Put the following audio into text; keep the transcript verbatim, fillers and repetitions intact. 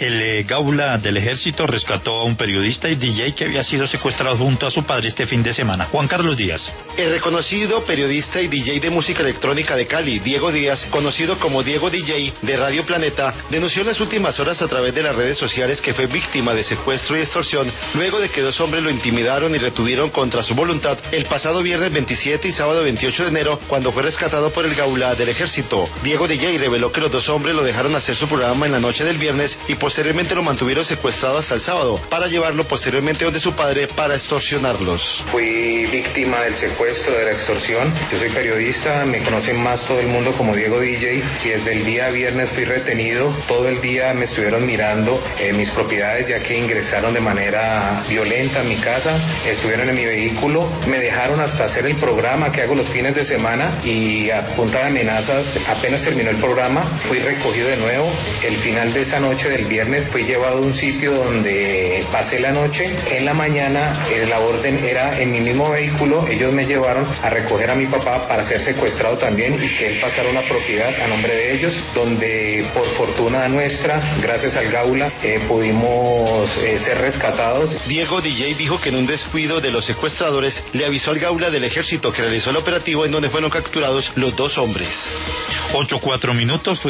El eh, Gaula del Ejército rescató a un periodista y D J que había sido secuestrado junto a su padre este fin de semana. Juan Carlos Díaz. El reconocido periodista y D J de música electrónica de Cali, Diego Díaz, conocido como Diego D J de Radio Planeta, denunció en las últimas horas a través de las redes sociales que fue víctima de secuestro y extorsión luego de que dos hombres lo intimidaron y retuvieron contra su voluntad el pasado viernes veintisiete y sábado veintiocho de enero, cuando fue rescatado por el Gaula del Ejército. Diego D J reveló que los dos hombres lo dejaron hacer su programa en la noche del viernes y posteriormente lo mantuvieron secuestrado hasta el sábado para llevarlo posteriormente donde su padre para extorsionarlos. Fui víctima del secuestro, de la extorsión. Yo soy periodista, me conocen más todo el mundo como Diego D J y desde el día viernes fui retenido. Todo el día me estuvieron mirando eh, mis propiedades, ya que ingresaron de manera violenta a mi casa, estuvieron en mi vehículo, me dejaron hasta hacer el programa que hago los fines de semana y a punta de amenazas, apenas terminó el programa, fui recogido de nuevo. El final de esa noche del viernes fui llevado a un sitio donde pasé la noche. En la mañana eh, la orden era en mi mismo vehículo, ellos me llevaron a recoger a mi papá para ser secuestrado también y que él pasara una propiedad a nombre de ellos, donde por fortuna nuestra, gracias al Gaula, eh, pudimos eh, ser rescatados. Diego D J dijo que en un descuido de los secuestradores le avisó al Gaula del Ejército que realizó el operativo en donde fueron capturados los dos hombres. Ocho, cuatro minutos.